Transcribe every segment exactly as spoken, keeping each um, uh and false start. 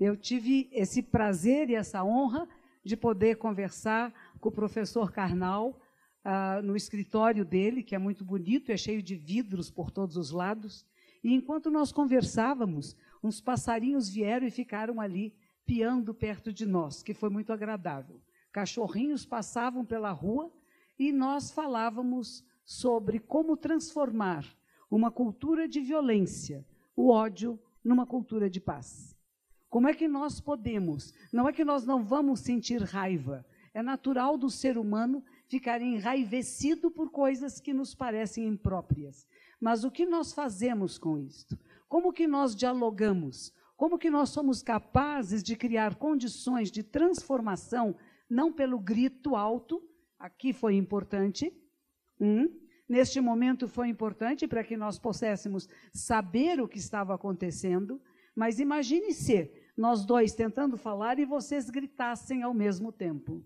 Eu tive esse prazer e essa honra de poder conversar com o professor Karnal uh, no escritório dele, que é muito bonito, é cheio de vidros por todos os lados. E, enquanto nós conversávamos, uns passarinhos vieram e ficaram ali, piando perto de nós, que foi muito agradável. Cachorrinhos passavam pela rua e nós falávamos sobre como transformar uma cultura de violência, o ódio, numa cultura de paz. Como é que nós podemos? Não é que nós não vamos sentir raiva, é natural do ser humano ficar enraivecido por coisas que nos parecem impróprias. Mas o que nós fazemos com isto? Como que nós dialogamos? Como que nós somos capazes de criar condições de transformação, não pelo grito alto, aqui foi importante, hum, neste momento foi importante para que nós pudéssemos saber o que estava acontecendo, mas imagine se nós dois tentando falar e vocês gritassem ao mesmo tempo.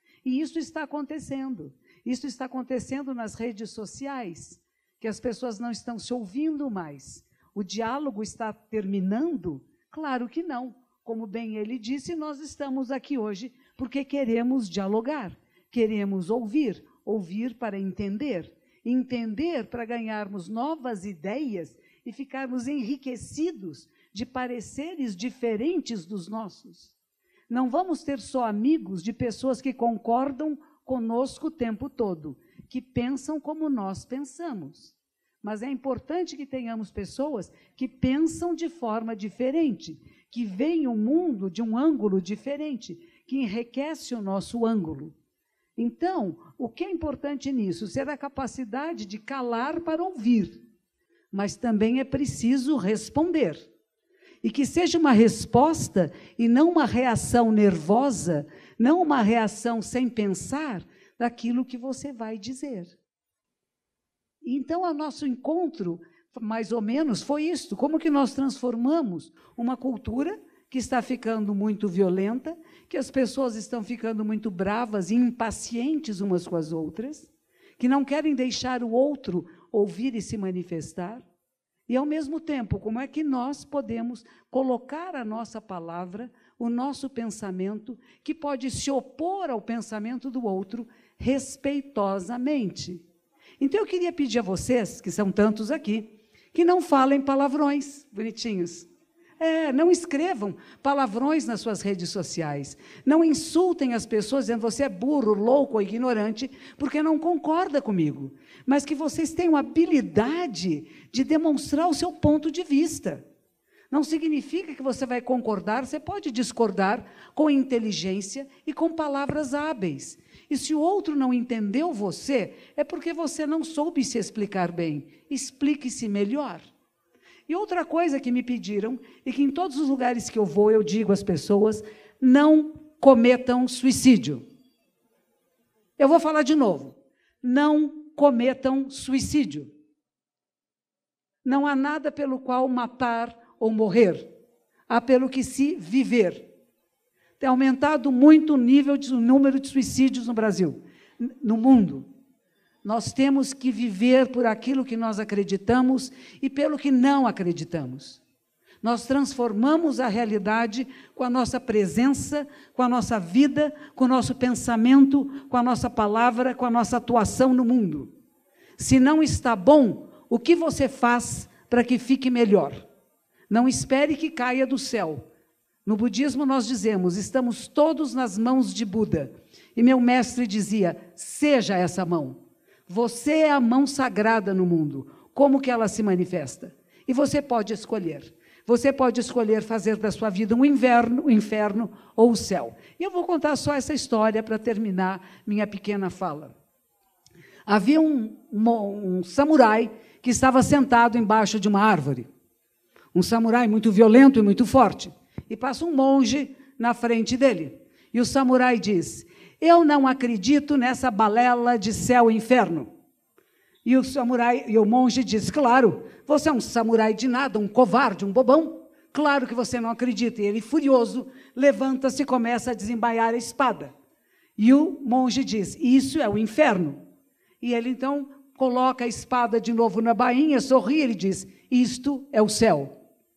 E isso está acontecendo. Isso está acontecendo nas redes sociais, que as pessoas não estão se ouvindo mais. O diálogo está terminando? Claro que não. Como bem ele disse, nós estamos aqui hoje porque queremos dialogar, queremos ouvir, ouvir para entender, entender para ganharmos novas ideias e ficarmos enriquecidos de pareceres diferentes dos nossos. Não vamos ter só amigos de pessoas que concordam conosco o tempo todo, que pensam como nós pensamos. Mas é importante que tenhamos pessoas que pensam de forma diferente, que veem o mundo de um ângulo diferente, que enriquece o nosso ângulo. Então, o que é importante nisso? Ser a capacidade de calar para ouvir, mas também é preciso responder. E que seja uma resposta e não uma reação nervosa, não uma reação sem pensar daquilo que você vai dizer. Então, o nosso encontro, mais ou menos, foi isto. Como que nós transformamos uma cultura que está ficando muito violenta, que as pessoas estão ficando muito bravas e impacientes umas com as outras, que não querem deixar o outro ouvir e se manifestar. E, ao mesmo tempo, como é que nós podemos colocar a nossa palavra, o nosso pensamento, que pode se opor ao pensamento do outro, respeitosamente. Então, eu queria pedir a vocês, que são tantos aqui, que não falem palavrões bonitinhos. É, não escrevam palavrões nas suas redes sociais. Não insultem as pessoas dizendo você é burro, louco ou ignorante, porque não concorda comigo. Mas que vocês tenham habilidade de demonstrar o seu ponto de vista. Não significa que você vai concordar, você pode discordar com inteligência e com palavras hábeis. E se o outro não entendeu você, é porque você não soube se explicar bem. Explique-se melhor. E outra coisa que me pediram, e que em todos os lugares que eu vou, eu digo às pessoas, não cometam suicídio. Eu vou falar de novo. Não cometam suicídio. Não há nada pelo qual matar ou morrer. Há pelo que se viver. Tem aumentado muito o nível de o número de suicídios no Brasil, no mundo. Nós temos que viver por aquilo que nós acreditamos e pelo que não acreditamos. Nós transformamos a realidade com a nossa presença, com a nossa vida, com o nosso pensamento, com a nossa palavra, com a nossa atuação no mundo. Se não está bom, o que você faz para que fique melhor? Não espere que caia do céu. No budismo nós dizemos, estamos todos nas mãos de Buda. E meu mestre dizia, seja essa mão. Você é a mão sagrada no mundo. Como que ela se manifesta? E você pode escolher. Você pode escolher fazer da sua vida um inverno, um inferno ou o céu. E eu vou contar só essa história para terminar minha pequena fala. Havia um, um, um samurai que estava sentado embaixo de uma árvore. Um samurai muito violento e muito forte. E passa um monge na frente dele. E o samurai diz, eu não acredito nessa balela de céu e inferno. E o samurai, e o monge diz, claro, você é um samurai de nada, um covarde, um bobão. Claro que você não acredita. E ele, furioso, levanta-se e começa a desembaiar a espada. E o monge diz, isso é o inferno. E ele, então, coloca a espada de novo na bainha, sorri, ele diz, isto é o céu.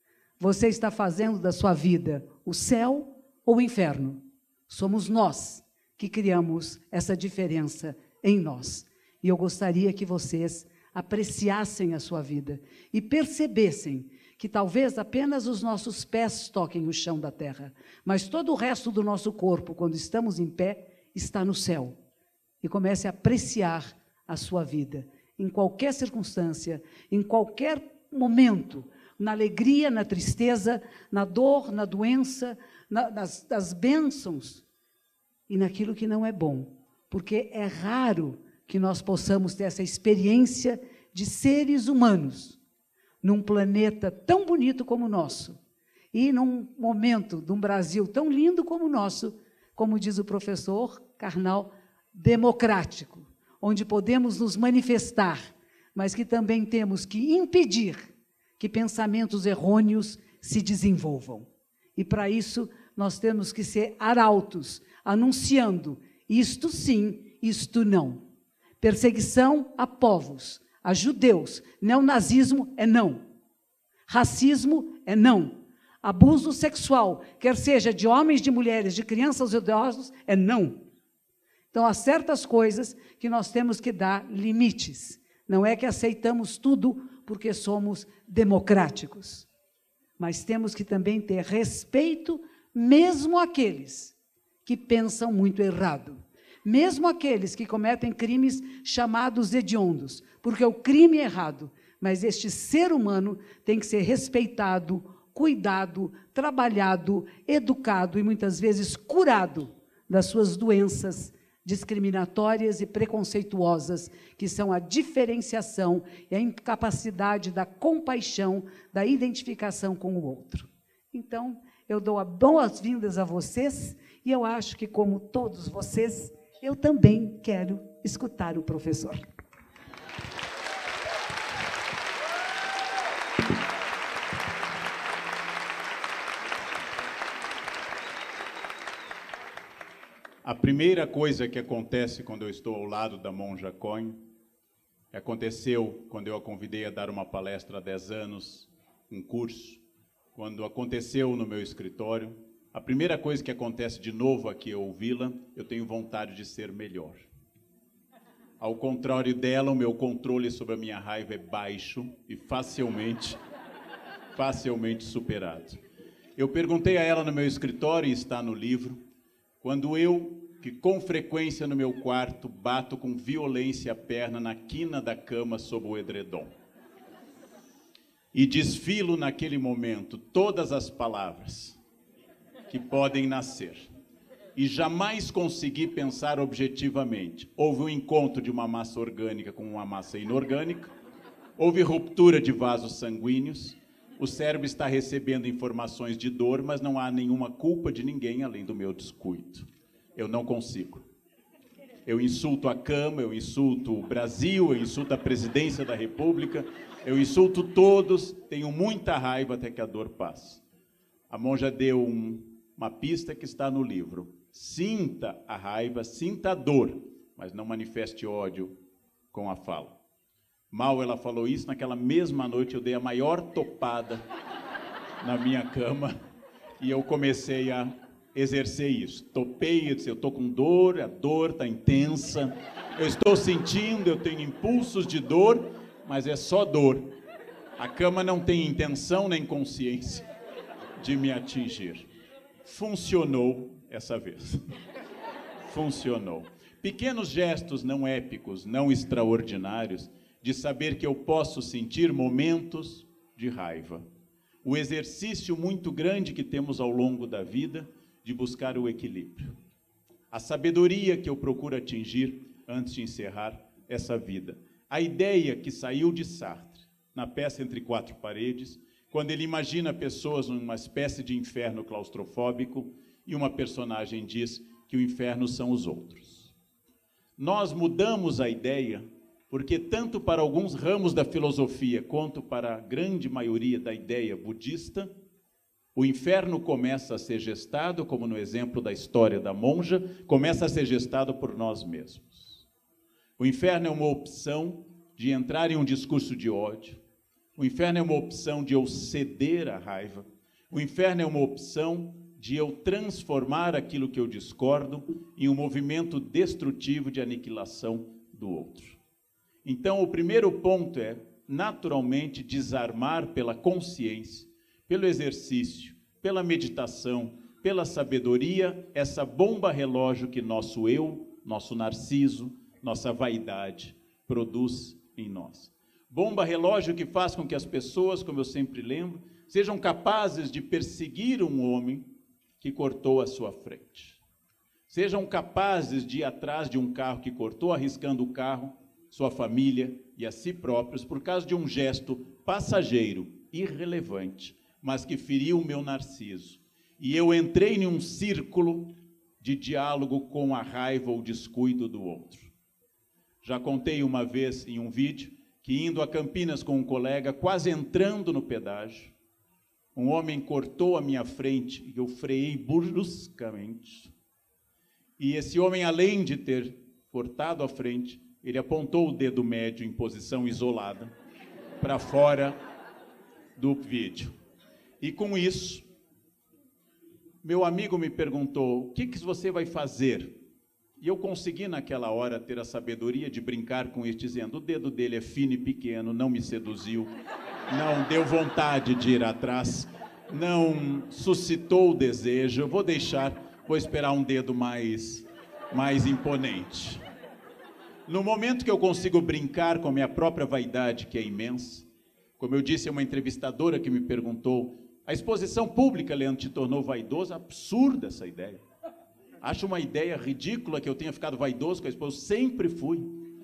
Você está fazendo da sua vida o céu ou o inferno? Somos nós que criamos essa diferença em nós. E eu gostaria que vocês apreciassem a sua vida e percebessem que talvez apenas os nossos pés toquem o chão da terra, mas todo o resto do nosso corpo, quando estamos em pé, está no céu. E comece a apreciar a sua vida, em qualquer circunstância, em qualquer momento, na alegria, na tristeza, na dor, na doença, na, nas, nas bênçãos e naquilo que não é bom, porque é raro que nós possamos ter essa experiência de seres humanos num planeta tão bonito como o nosso e num momento de um Brasil tão lindo como o nosso, como diz o professor Karnal, democrático, onde podemos nos manifestar, mas que também temos que impedir que pensamentos errôneos se desenvolvam. E, para isso, nós temos que ser arautos, anunciando isto sim, isto não. Perseguição a povos, a judeus, neonazismo é não. Racismo é não. Abuso sexual, quer seja de homens, de mulheres, de crianças ou idosos, é não. Então, há certas coisas que nós temos que dar limites. Não é que aceitamos tudo porque somos democráticos, mas temos que também ter respeito, mesmo àqueles que pensam muito errado, mesmo aqueles que cometem crimes chamados hediondos, porque o crime é errado, mas este ser humano tem que ser respeitado, cuidado, trabalhado, educado e muitas vezes curado das suas doenças discriminatórias e preconceituosas, que são a diferenciação e a incapacidade da compaixão, da identificação com o outro. Então, eu dou as boas-vindas a vocês e eu acho que, como todos vocês, eu também quero escutar o professor. A primeira coisa que acontece quando eu estou ao lado da Monja Cohen, aconteceu quando eu a convidei a dar uma palestra há dez anos, um curso, quando aconteceu no meu escritório, a primeira coisa que acontece de novo aqui ao ouvi-la, eu tenho vontade de ser melhor. Ao contrário dela, o meu controle sobre a minha raiva é baixo e facilmente, facilmente superado. Eu perguntei a ela no meu escritório, e está no livro, quando eu, que com frequência no meu quarto, bato com violência a perna na quina da cama sob o edredom. E desfilo naquele momento todas as palavras que podem nascer. E jamais consegui pensar objetivamente. Houve um encontro de uma massa orgânica com uma massa inorgânica, houve ruptura de vasos sanguíneos, o cérebro está recebendo informações de dor, mas não há nenhuma culpa de ninguém além do meu descuido. Eu não consigo. Eu insulto a cama, eu insulto o Brasil, eu insulto a presidência da República, eu insulto todos, tenho muita raiva até que a dor passe. A monja deu um, uma pista que está no livro. Sinta a raiva, sinta a dor, mas não manifeste ódio com a fala. Mal ela falou isso, naquela mesma noite eu dei a maior topada na minha cama e eu comecei a exercer isso. Topei, eu disse, eu estou com dor, a dor está intensa, eu estou sentindo, eu tenho impulsos de dor, mas é só dor. A cama não tem intenção nem consciência de me atingir. Funcionou essa vez. Funcionou. Pequenos gestos não épicos, não extraordinários, de saber que eu posso sentir momentos de raiva. O exercício muito grande que temos ao longo da vida de buscar o equilíbrio. A sabedoria que eu procuro atingir antes de encerrar essa vida. A ideia que saiu de Sartre, na peça Entre Quatro Paredes, quando ele imagina pessoas numa espécie de inferno claustrofóbico e uma personagem diz que o inferno são os outros. Nós mudamos a ideia porque tanto para alguns ramos da filosofia quanto para a grande maioria da ideia budista, o inferno começa a ser gestado, como no exemplo da história da monja, começa a ser gestado por nós mesmos. O inferno é uma opção de entrar em um discurso de ódio. O inferno é uma opção de eu ceder à raiva. O inferno é uma opção de eu transformar aquilo que eu discordo em um movimento destrutivo de aniquilação do outro. Então, o primeiro ponto é, naturalmente, desarmar pela consciência, pelo exercício, pela meditação, pela sabedoria, essa bomba relógio que nosso eu, nosso narciso, nossa vaidade produz em nós. Bomba relógio que faz com que as pessoas, como eu sempre lembro, sejam capazes de perseguir um homem que cortou a sua frente. Sejam capazes de ir atrás de um carro que cortou, arriscando o carro, sua família e a si próprios, por causa de um gesto passageiro, irrelevante, mas que feriu o meu narciso. E eu entrei em um círculo de diálogo com a raiva ou descuido do outro. Já contei uma vez em um vídeo que, indo a Campinas com um colega, quase entrando no pedágio, um homem cortou a minha frente e eu freiei bruscamente. E esse homem, além de ter cortado a frente, ele apontou o dedo médio em posição isolada para fora do vídeo. E com isso, meu amigo me perguntou, o que, que você vai fazer? E eu consegui naquela hora ter a sabedoria de brincar com ele, dizendo, o dedo dele é fino e pequeno, não me seduziu, não deu vontade de ir atrás, não suscitou o desejo, eu vou deixar, vou esperar um dedo mais, mais imponente. No momento que eu consigo brincar com a minha própria vaidade, que é imensa, como eu disse a uma entrevistadora que me perguntou, a exposição pública, Leandro, te tornou vaidoso? Absurda essa ideia. Acho uma ideia ridícula que eu tenha ficado vaidoso com a exposição. Sempre fui.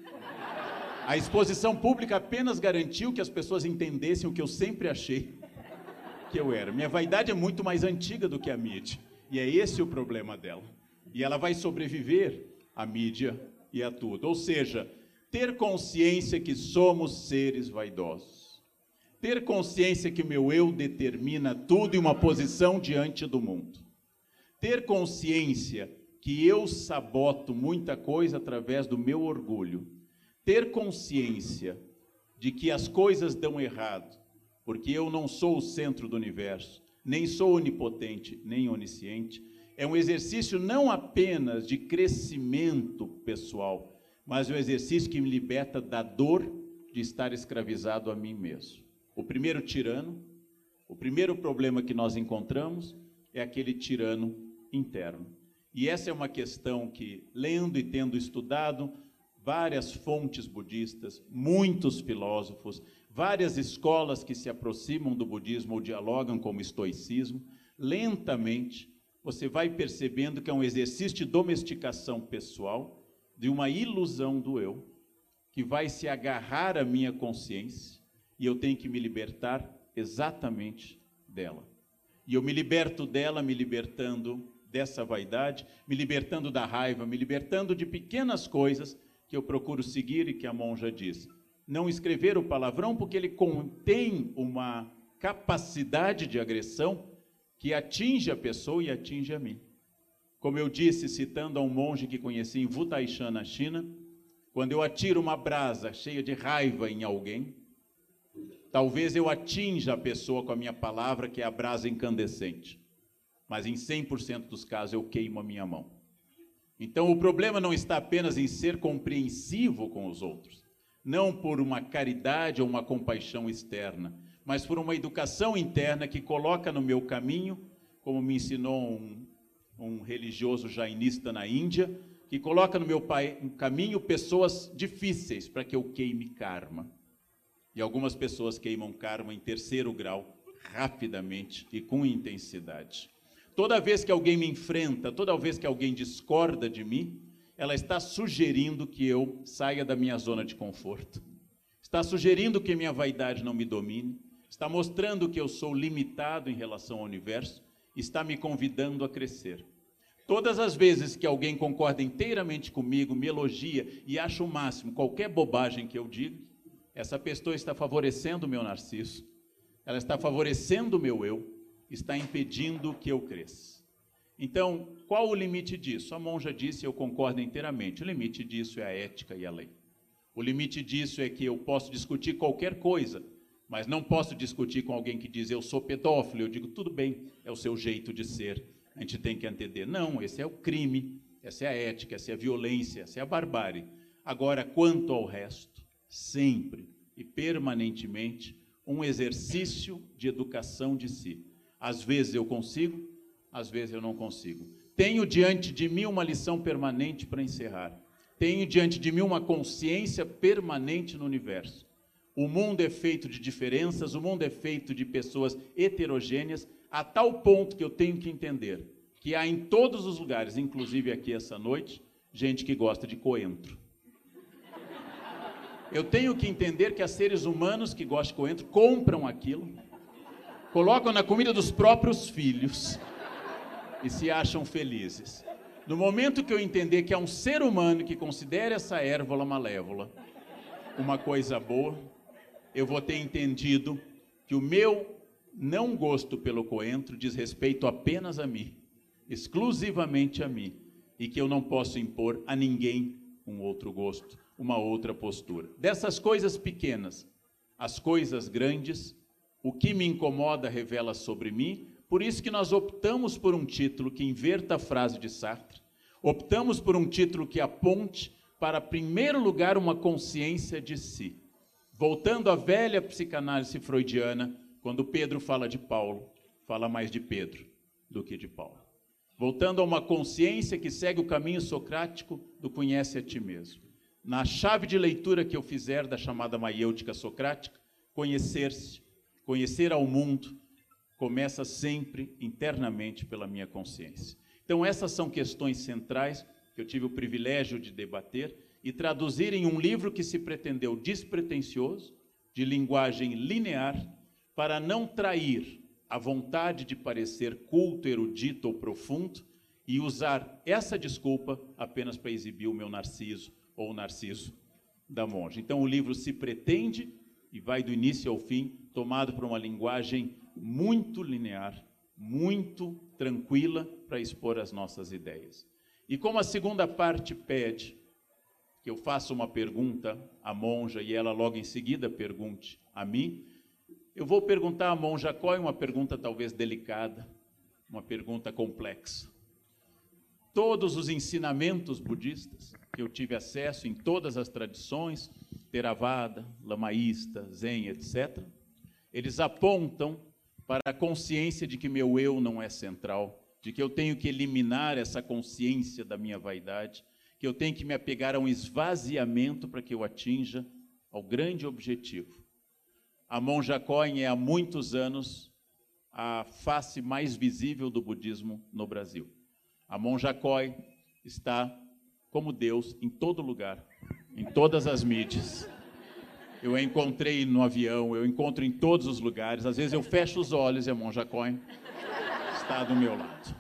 A exposição pública apenas garantiu que as pessoas entendessem o que eu sempre achei que eu era. Minha vaidade é muito mais antiga do que a mídia. E é esse o problema dela. E ela vai sobreviver à mídia e a tudo. Ou seja, ter consciência que somos seres vaidosos. Ter consciência que meu eu determina tudo em uma posição diante do mundo. Ter consciência que eu saboto muita coisa através do meu orgulho. Ter consciência de que as coisas dão errado, porque eu não sou o centro do universo, nem sou onipotente, nem onisciente, é um exercício não apenas de crescimento pessoal, mas um exercício que me liberta da dor de estar escravizado a mim mesmo. O primeiro tirano, o primeiro problema que nós encontramos é aquele tirano interno. E essa é uma questão que, lendo e tendo estudado várias fontes budistas, muitos filósofos, várias escolas que se aproximam do budismo ou dialogam com o estoicismo, lentamente você vai percebendo que é um exercício de domesticação pessoal de uma ilusão do eu, que vai se agarrar à minha consciência e eu tenho que me libertar exatamente dela. E eu me liberto dela, me libertando dessa vaidade, me libertando da raiva, me libertando de pequenas coisas que eu procuro seguir e que a monja diz. Não escrever o palavrão porque ele contém uma capacidade de agressão que atinge a pessoa e atinge a mim. Como eu disse, citando a um monge que conheci em Wutaishan, na China, quando eu atiro uma brasa cheia de raiva em alguém, talvez eu atinja a pessoa com a minha palavra, que é a brasa incandescente. Mas em cem por cento dos casos eu queimo a minha mão. Então o problema não está apenas em ser compreensivo com os outros, não por uma caridade ou uma compaixão externa, mas por uma educação interna que coloca no meu caminho, como me ensinou um, um religioso jainista na Índia, que coloca no meu caminho pessoas difíceis para que eu queime karma. E algumas pessoas queimam karma em terceiro grau, rapidamente e com intensidade. Toda vez que alguém me enfrenta, toda vez que alguém discorda de mim, ela está sugerindo que eu saia da minha zona de conforto. Está sugerindo que minha vaidade não me domine, está mostrando que eu sou limitado em relação ao universo, está me convidando a crescer. Todas as vezes que alguém concorda inteiramente comigo, me elogia e acha o máximo qualquer bobagem que eu digo, essa pessoa está favorecendo o meu narciso, ela está favorecendo o meu eu, está impedindo que eu cresça. Então, qual o limite disso? A monja disse, eu concordo inteiramente, o limite disso é a ética e a lei. O limite disso é que eu posso discutir qualquer coisa Mas não posso discutir com alguém que diz, eu sou pedófilo. Eu digo, tudo bem, é o seu jeito de ser. A gente tem que entender. Não, esse é o crime, essa é a ética, essa é a violência, essa é a barbárie. Agora, quanto ao resto, sempre e permanentemente, um exercício de educação de si. Às vezes eu consigo, às vezes eu não consigo. Tenho diante de mim uma lição permanente para encerrar. Tenho diante de mim uma consciência permanente no universo. O mundo é feito de diferenças, o mundo é feito de pessoas heterogêneas, a tal ponto que eu tenho que entender que há em todos os lugares, inclusive aqui essa noite, gente que gosta de coentro. Eu tenho que entender que há seres humanos que gostam de coentro, compram aquilo, colocam na comida dos próprios filhos e se acham felizes. No momento que eu entender que há um ser humano que considera essa érvola malévola uma coisa boa, eu vou ter entendido que o meu não gosto pelo coentro diz respeito apenas a mim, exclusivamente a mim, e que eu não posso impor a ninguém um outro gosto, uma outra postura. Dessas coisas pequenas, as coisas grandes, o que me incomoda revela sobre mim, por isso que nós optamos por um título que inverta a frase de Sartre, optamos por um título que aponte para, em primeiro lugar, uma consciência de si. Voltando à velha psicanálise freudiana, quando Pedro fala de Paulo, fala mais de Pedro do que de Paulo. Voltando a uma consciência que segue o caminho socrático do conhece a ti mesmo. Na chave de leitura que eu fizer da chamada maiêutica socrática, conhecer-se, conhecer ao mundo, começa sempre internamente pela minha consciência. Então essas são questões centrais que eu tive o privilégio de debater e traduzir em um livro que se pretendeu despretensioso, de linguagem linear, para não trair a vontade de parecer culto, erudito ou profundo e usar essa desculpa apenas para exibir o meu Narciso ou o Narciso da Monja. Então o livro se pretende e vai do início ao fim, tomado por uma linguagem muito linear, muito tranquila para expor as nossas ideias. E como a segunda parte pede que eu faça uma pergunta à monja e ela logo em seguida pergunte a mim, eu vou perguntar à monja Coy uma pergunta talvez delicada, uma pergunta complexa. Todos os ensinamentos budistas que eu tive acesso em todas as tradições, Theravada, Lamaísta, Zen, etcétera, eles apontam para a consciência de que meu eu não é central, de que eu tenho que eliminar essa consciência da minha vaidade, que eu tenho que me apegar a um esvaziamento para que eu atinja ao grande objetivo. A monja Coen é há muitos anos a face mais visível do budismo no Brasil. A monja Coen está como Deus em todo lugar, em todas as mídias. Eu a encontrei no avião, eu encontro em todos os lugares. Às vezes eu fecho os olhos e a monja Coen está do meu lado.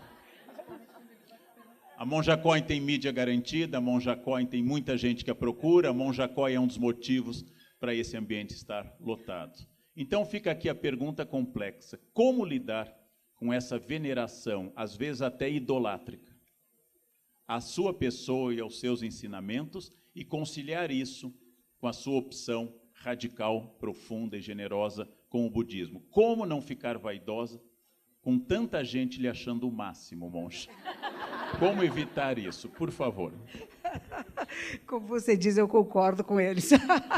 A monja Coen tem mídia garantida, a monja Coen tem muita gente que a procura, a monja Coen é um dos motivos para esse ambiente estar lotado. Então fica aqui a pergunta complexa: como lidar com essa veneração, às vezes até idolátrica, à sua pessoa e aos seus ensinamentos, e conciliar isso com a sua opção radical, profunda e generosa com o budismo? Como não ficar vaidosa com tanta gente lhe achando o máximo, monja? Como evitar isso? Por favor. Como você diz, eu concordo com eles.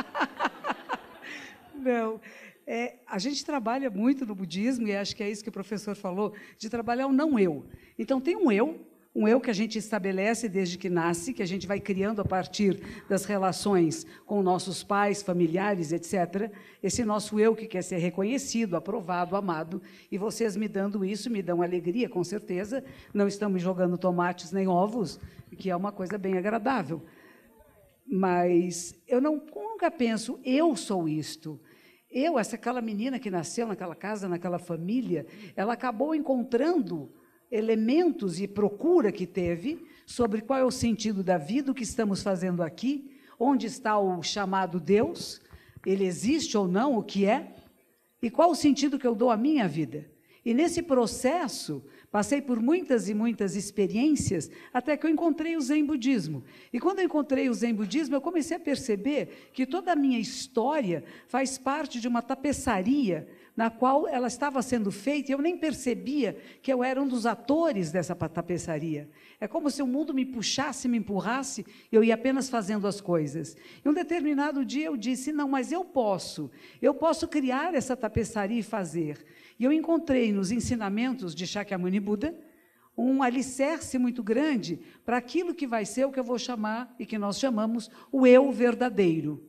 Não, é, a gente trabalha muito no budismo, e acho que é isso que o professor falou, de trabalhar o não eu. Então, tem um eu, um eu que a gente estabelece desde que nasce, que a gente vai criando a partir das relações com nossos pais, familiares, etcétera. Esse nosso eu que quer ser reconhecido, aprovado, amado, e vocês me dando isso, me dão alegria, com certeza. Não estamos jogando tomates nem ovos, que é uma coisa bem agradável. Mas eu não, nunca penso, eu sou isto. Eu, essa aquela menina que nasceu naquela casa, naquela família, ela acabou encontrando elementos e procura que teve sobre qual é o sentido da vida, o que estamos fazendo aqui, onde está o chamado Deus, ele existe ou não, o que é, e qual o sentido que eu dou à minha vida. E nesse processo, Passei por muitas e muitas experiências até que eu encontrei o Zen Budismo. E quando eu encontrei o Zen Budismo, eu comecei a perceber que toda a minha história faz parte de uma tapeçaria na qual ela estava sendo feita e eu nem percebia que eu era um dos atores dessa tapeçaria. É como se o mundo me puxasse, me empurrasse, e eu ia apenas fazendo as coisas. E um determinado dia eu disse, não, mas eu posso, eu posso criar essa tapeçaria e fazer. E eu encontrei nos ensinamentos de Shakyamuni Buda um alicerce muito grande para aquilo que vai ser o que eu vou chamar, e que nós chamamos, o eu verdadeiro.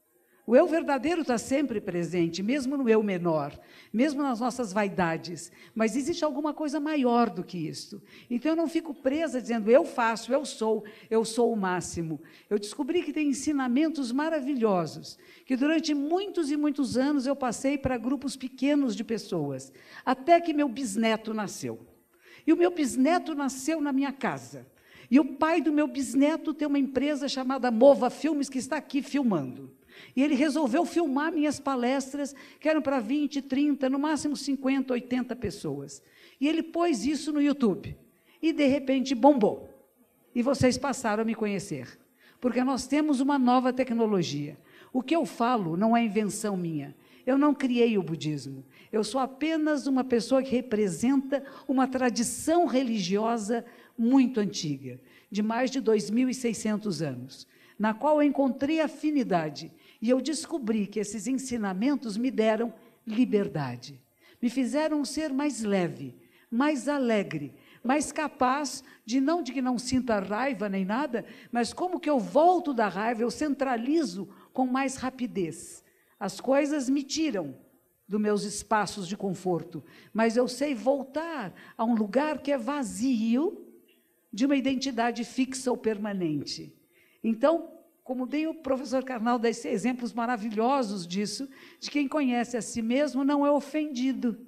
O eu verdadeiro está sempre presente, mesmo no eu menor, mesmo nas nossas vaidades, mas existe alguma coisa maior do que isso. Então, eu não fico presa dizendo, eu faço, eu sou, eu sou o máximo. Eu descobri que tem ensinamentos maravilhosos, que durante muitos e muitos anos eu passei para grupos pequenos de pessoas, até que meu bisneto nasceu. E o meu bisneto nasceu na minha casa. E o pai do meu bisneto tem uma empresa chamada Mova Filmes, que está aqui filmando. E ele resolveu filmar minhas palestras, que eram para vinte, trinta, no máximo cinquenta, oitenta pessoas. E ele pôs isso no YouTube. E, de repente, bombou. E vocês passaram a me conhecer. Porque nós temos uma nova tecnologia. O que eu falo não é invenção minha. Eu não criei o budismo. Eu sou apenas uma pessoa que representa uma tradição religiosa muito antiga, de mais de dois mil e seiscentos anos, na qual eu encontrei afinidade. E eu descobri que esses ensinamentos me deram liberdade. Me fizeram ser mais leve, mais alegre, mais capaz de, não de que não sinta raiva nem nada, mas como que eu volto da raiva, eu centralizo com mais rapidez. As coisas me tiram dos meus espaços de conforto, mas eu sei voltar a um lugar que é vazio de uma identidade fixa ou permanente. Então, como dei o professor Karnal dá exemplos maravilhosos disso, de quem conhece a si mesmo não é ofendido.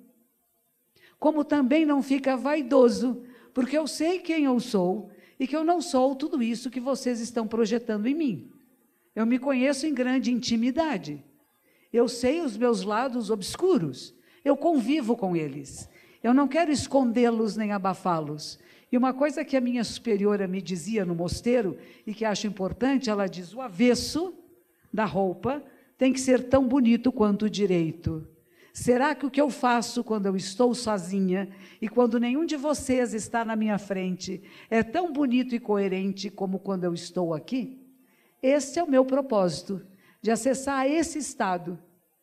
Como também não fica vaidoso, porque eu sei quem eu sou e que eu não sou tudo isso que vocês estão projetando em mim. Eu me conheço em grande intimidade. Eu sei os meus lados obscuros. Eu convivo com eles. Eu não quero escondê-los nem abafá-los. E uma coisa que a minha superiora me dizia no mosteiro, e que acho importante, ela diz, o avesso da roupa tem que ser tão bonito quanto o direito. Será que o que eu faço quando eu estou sozinha, e quando nenhum de vocês está na minha frente, é tão bonito e coerente como quando eu estou aqui? Esse é o meu propósito, de acessar esse estado.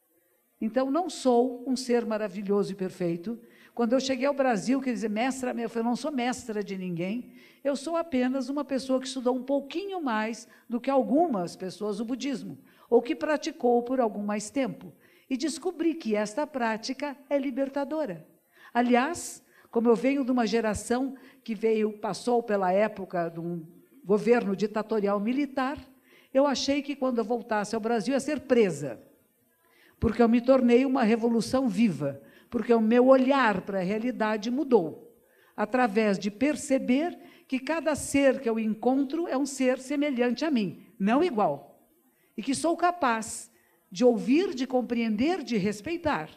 Então, não sou um ser maravilhoso e perfeito. Quando eu cheguei ao Brasil, quer dizer, mestra, eu falei, não sou mestra de ninguém, eu sou apenas uma pessoa que estudou um pouquinho mais do que algumas pessoas o budismo, ou que praticou por algum mais tempo, e descobri que esta prática é libertadora. Aliás, como eu venho de uma geração que veio, passou pela época de um governo ditatorial militar, eu achei que quando eu voltasse ao Brasil ia ser presa, porque eu me tornei uma revolução viva, porque o meu olhar para a realidade mudou, através de perceber que cada ser que eu encontro é um ser semelhante a mim, não igual, e que sou capaz de ouvir, de compreender, de respeitar,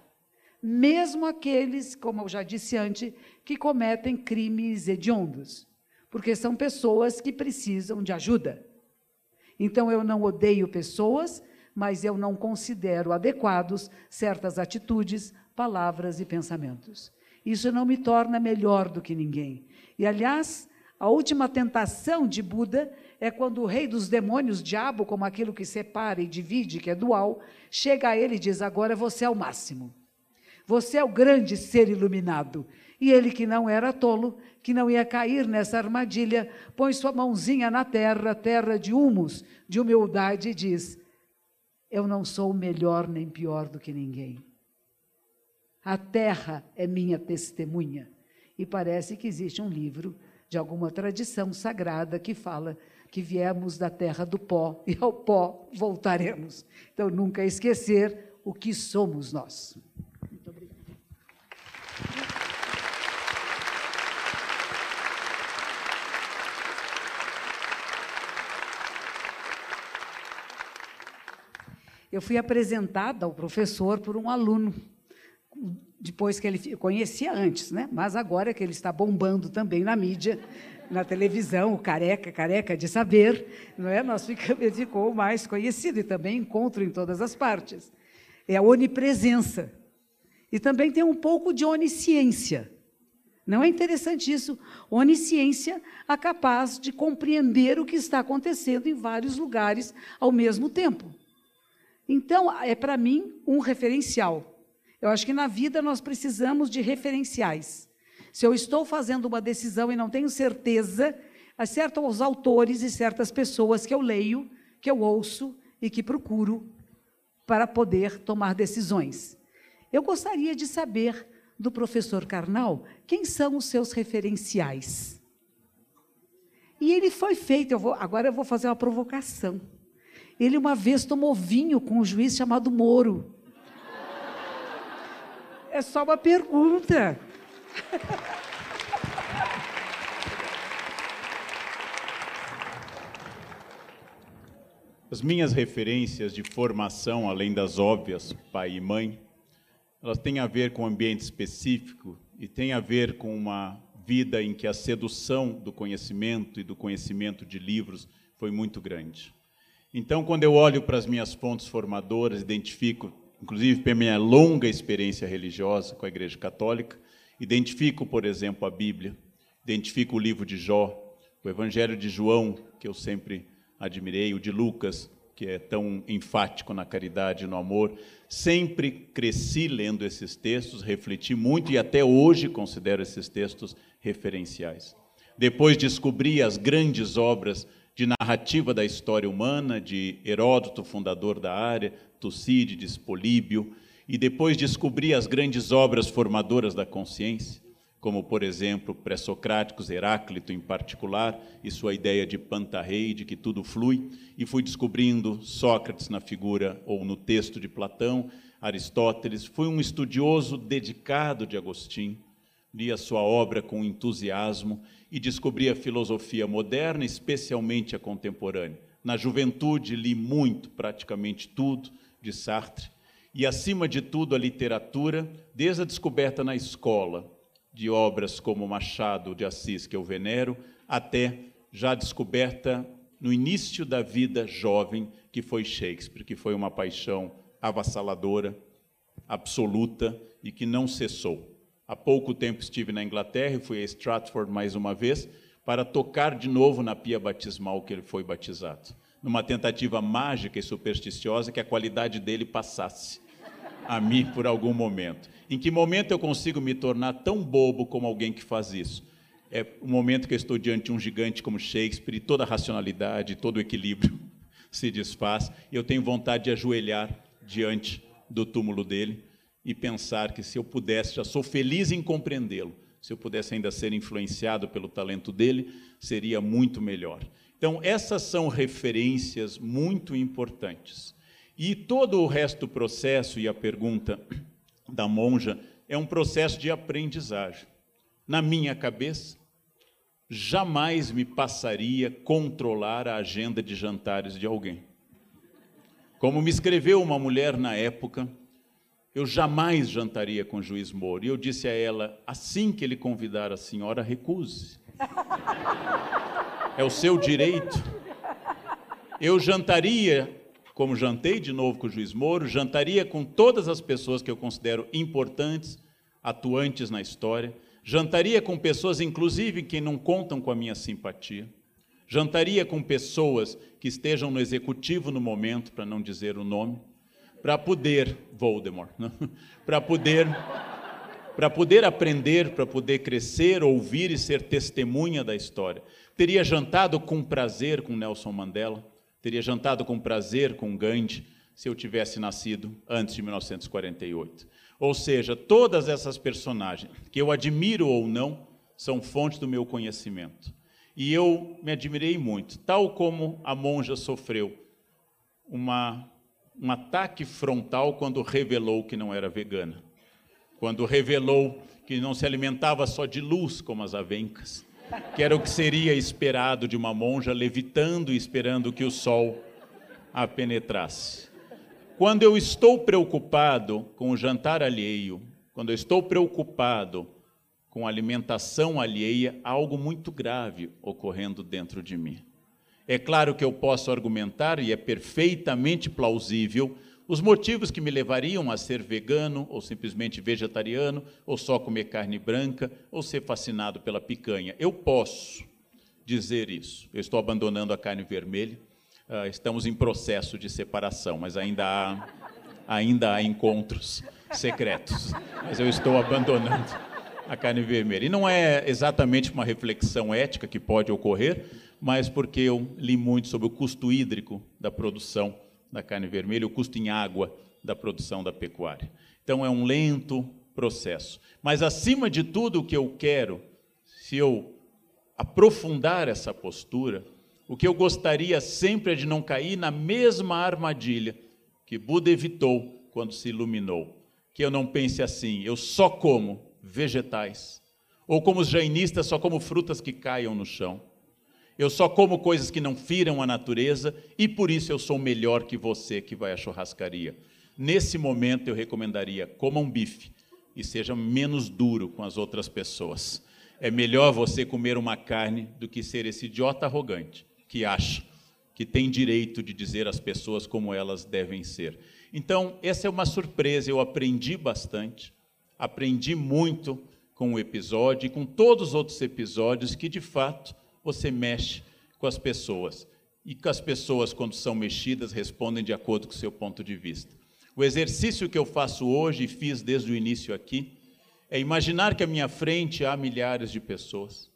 mesmo aqueles, como eu já disse antes, que cometem crimes hediondos, porque são pessoas que precisam de ajuda. Então, eu não odeio pessoas, mas eu não considero adequados certas atitudes, palavras e pensamentos. Isso não me torna melhor do que ninguém. E, aliás, a última tentação de Buda é quando o rei dos demônios, diabo, como aquilo que separa e divide, que é dual, chega a ele e diz, agora você é o máximo. Você é o grande ser iluminado. E ele, que não era tolo, que não ia cair nessa armadilha, põe sua mãozinha na terra, terra de humus, de humildade, e diz, eu não sou melhor nem pior do que ninguém. A terra é minha testemunha. E parece que existe um livro de alguma tradição sagrada que fala que viemos da terra do pó e ao pó voltaremos. Então, nunca esquecer o que somos nós. Muito obrigada. Eu fui apresentada ao professor por um aluno depois que ele... Conhecia antes, né? Mas agora que ele está bombando também na mídia, na televisão, o Careca, Careca de Saber, não é? Nós ficamos, ele ficou mais conhecido e também encontro em todas as partes. É a onipresença. E também tem um pouco de onisciência. Não é interessante isso? Onisciência é capaz de compreender o que está acontecendo em vários lugares ao mesmo tempo. Então, é para mim um referencial. Eu acho que na vida nós precisamos de referenciais. Se eu estou fazendo uma decisão e não tenho certeza, há certos autores e certas pessoas que eu leio, que eu ouço e que procuro para poder tomar decisões. Eu gostaria de saber do professor Karnal quem são os seus referenciais. E ele foi feito, eu vou, agora eu vou fazer uma provocação. Ele uma vez tomou vinho com um juiz chamado Moro. É só uma pergunta. As minhas referências de formação, além das óbvias, pai e mãe, elas têm a ver com um ambiente específico e têm a ver com uma vida em que a sedução do conhecimento e do conhecimento de livros foi muito grande. Então, quando eu olho para as minhas fontes formadoras, identifico, inclusive pela minha longa experiência religiosa com a Igreja Católica, identifico, por exemplo, a Bíblia, identifico o livro de Jó, o Evangelho de João, que eu sempre admirei, o de Lucas, que é tão enfático na caridade e no amor. Sempre cresci lendo esses textos, refleti muito e até hoje considero esses textos referenciais. Depois descobri as grandes obras de narrativa da história humana, de Heródoto, fundador da área, Tucídides, Políbio, e depois descobri as grandes obras formadoras da consciência, como, por exemplo, pré-socráticos, Heráclito em particular, e sua ideia de pantarrei, de que tudo flui, e fui descobrindo Sócrates na figura ou no texto de Platão, Aristóteles. Fui um estudioso dedicado de Agostinho, li a sua obra com entusiasmo e descobri a filosofia moderna, especialmente a contemporânea. Na juventude, li muito, praticamente tudo, de Sartre, e, acima de tudo, a literatura, desde a descoberta na escola, de obras como Machado de Assis, que eu venero, até já descoberta no início da vida jovem, que foi Shakespeare, que foi uma paixão avassaladora, absoluta, e que não cessou. Há pouco tempo estive na Inglaterra e fui a Stratford mais uma vez para tocar de novo na pia batismal que ele foi batizado, numa tentativa mágica e supersticiosa que a qualidade dele passasse a mim por algum momento. Em que momento eu consigo me tornar tão bobo como alguém que faz isso? É o momento que eu estou diante de um gigante como Shakespeare e toda a racionalidade, todo o equilíbrio se desfaz, e eu tenho vontade de ajoelhar diante do túmulo dele e pensar que, se eu pudesse, já sou feliz em compreendê-lo, se eu pudesse ainda ser influenciado pelo talento dele, seria muito melhor. Então, essas são referências muito importantes. E todo o resto do processo, e a pergunta da monja, é um processo de aprendizagem. Na minha cabeça, jamais me passaria controlar a agenda de jantares de alguém. Como me escreveu uma mulher na época, eu jamais jantaria com o juiz Moro. E eu disse a ela, assim que ele convidar a senhora, recuse. É o seu direito. Eu jantaria, como jantei de novo com o juiz Moro, jantaria com todas as pessoas que eu considero importantes, atuantes na história, jantaria com pessoas, inclusive, que não contam com a minha simpatia, jantaria com pessoas que estejam no executivo no momento, para não dizer o nome, para poder, Voldemort, né? para poder, para poder aprender, para poder crescer, ouvir e ser testemunha da história. Teria jantado com prazer com Nelson Mandela, teria jantado com prazer com Gandhi, se eu tivesse nascido antes de mil novecentos e quarenta e oito. Ou seja, todas essas personagens, que eu admiro ou não, são fonte do meu conhecimento. E eu me admirei muito, tal como a monja sofreu uma, um ataque frontal quando revelou que não era vegana, quando revelou que não se alimentava só de luz, como as avencas, que era o que seria esperado de uma monja levitando e esperando que o sol a penetrasse. Quando eu estou preocupado com o jantar alheio, quando eu estou preocupado com a alimentação alheia, há algo muito grave ocorrendo dentro de mim. É claro que eu posso argumentar, e é perfeitamente plausível, os motivos que me levariam a ser vegano, ou simplesmente vegetariano, ou só comer carne branca, ou ser fascinado pela picanha. Eu posso dizer isso. Eu estou abandonando a carne vermelha, uh, estamos em processo de separação, mas ainda há, ainda há encontros secretos. Mas eu estou abandonando a carne vermelha. E não é exatamente uma reflexão ética que pode ocorrer, mas porque eu li muito sobre o custo hídrico da produção da carne vermelha, o custo em água da produção da pecuária. Então, é um lento processo. Mas, acima de tudo, o que eu quero, se eu aprofundar essa postura, o que eu gostaria sempre é de não cair na mesma armadilha que Buda evitou quando se iluminou. Que eu não pense assim, eu só como vegetais, ou como os jainistas, só como frutas que caiam no chão. Eu só como coisas que não firam a natureza e por isso eu sou melhor que você que vai à churrascaria. Nesse momento eu recomendaria, coma um bife e seja menos duro com as outras pessoas. É melhor você comer uma carne do que ser esse idiota arrogante que acha que tem direito de dizer às pessoas como elas devem ser. Então, essa é uma surpresa, eu aprendi bastante, aprendi muito com o episódio e com todos os outros episódios que, de fato, você mexe com as pessoas. E que as pessoas, quando são mexidas, respondem de acordo com o seu ponto de vista. O exercício que eu faço hoje, e fiz desde o início aqui, é imaginar que à minha frente há milhares de pessoas.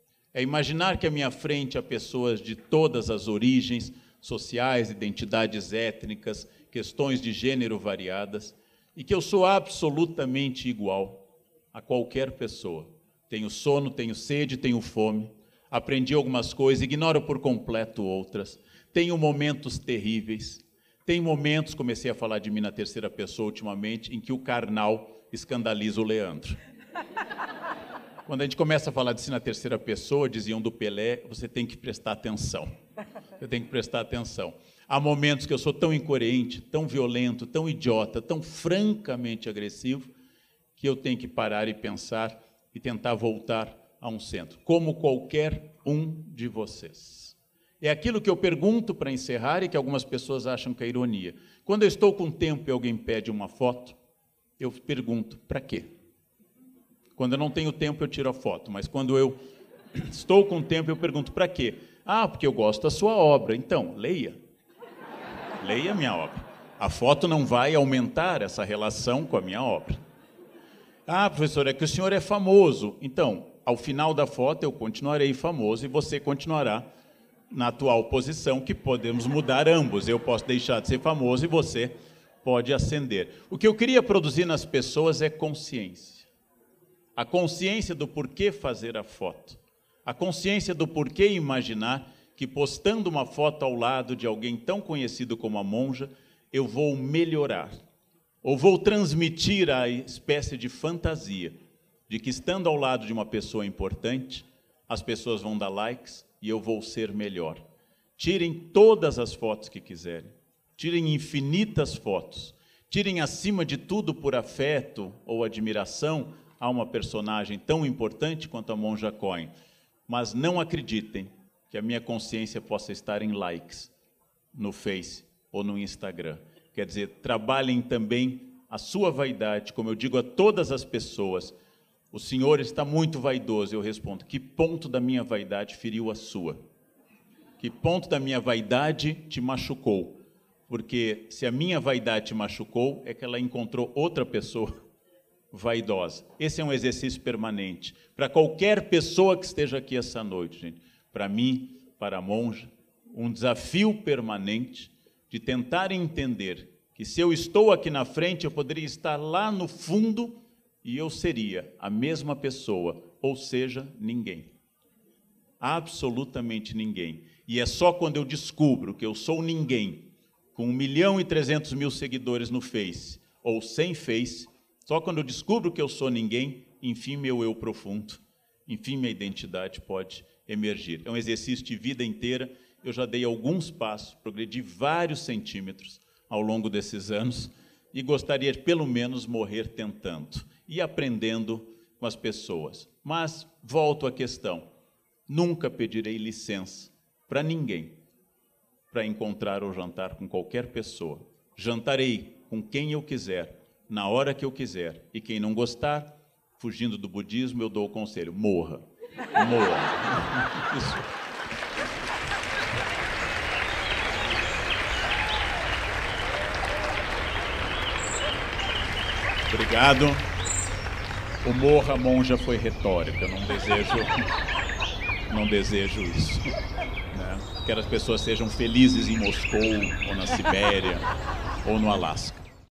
É imaginar que à minha frente há pessoas de todas as origens sociais, identidades étnicas, questões de gênero variadas, e que eu sou absolutamente igual a qualquer pessoa. Tenho sono, tenho sede, tenho fome. Aprendi algumas coisas, ignoro por completo outras. Tenho momentos terríveis. Tem momentos, comecei a falar de mim na terceira pessoa ultimamente, em que o carnal escandaliza o Leandro. Quando a gente começa a falar de si na terceira pessoa, diziam do Pelé, você tem que prestar atenção. Você tem que prestar atenção. Há momentos que eu sou tão incoerente, tão violento, tão idiota, tão francamente agressivo, que eu tenho que parar e pensar e tentar voltar a um centro, como qualquer um de vocês. É aquilo que eu pergunto para encerrar e que algumas pessoas acham que é ironia. Quando eu estou com tempo e alguém pede uma foto, eu pergunto, para quê? Quando eu não tenho tempo, eu tiro a foto, mas quando eu estou com tempo, eu pergunto, para quê? Ah, porque eu gosto da sua obra. Então, leia. Leia a minha obra. A foto não vai aumentar essa relação com a minha obra. Ah, professor, é que o senhor é famoso. Então, ao final da foto, eu continuarei famoso e você continuará na atual posição, que podemos mudar ambos. Eu posso deixar de ser famoso e você pode ascender. O que eu queria produzir nas pessoas é consciência. A consciência do porquê fazer a foto. A consciência do porquê imaginar que, postando uma foto ao lado de alguém tão conhecido como a monja, eu vou melhorar, ou vou transmitir a espécie de fantasia de que, estando ao lado de uma pessoa importante, as pessoas vão dar likes e eu vou ser melhor. Tirem todas as fotos que quiserem, tirem infinitas fotos, tirem acima de tudo por afeto ou admiração a uma personagem tão importante quanto a monja Coen, mas não acreditem que a minha consciência possa estar em likes no Face ou no Instagram. Quer dizer, trabalhem também a sua vaidade, como eu digo a todas as pessoas. O senhor está muito vaidoso. Eu respondo, que ponto da minha vaidade feriu a sua? Que ponto da minha vaidade te machucou? Porque se a minha vaidade te machucou, é que ela encontrou outra pessoa vaidosa. Esse é um exercício permanente. Para qualquer pessoa que esteja aqui essa noite, gente. Para mim, para a monja, um desafio permanente de tentar entender que se eu estou aqui na frente, eu poderia estar lá no fundo e eu seria a mesma pessoa, ou seja, ninguém. Absolutamente ninguém. E é só quando eu descubro que eu sou ninguém, com um milhão e trezentos mil seguidores no Face, ou sem Face, só quando eu descubro que eu sou ninguém, enfim, meu eu profundo, enfim, minha identidade pode emergir. É um exercício de vida inteira. Eu já dei alguns passos, progredi vários centímetros ao longo desses anos e gostaria de, pelo menos, morrer tentando. e aprendendo com as pessoas. Mas, volto à questão, nunca pedirei licença para ninguém para encontrar ou jantar com qualquer pessoa. Jantarei com quem eu quiser, na hora que eu quiser, e quem não gostar, fugindo do budismo, eu dou o conselho, morra, morra. Isso. Obrigado. O morra, monja, foi retórica. Não desejo, não desejo isso. Né? Que as pessoas sejam felizes em Moscou, ou na Sibéria, ou no Alasca.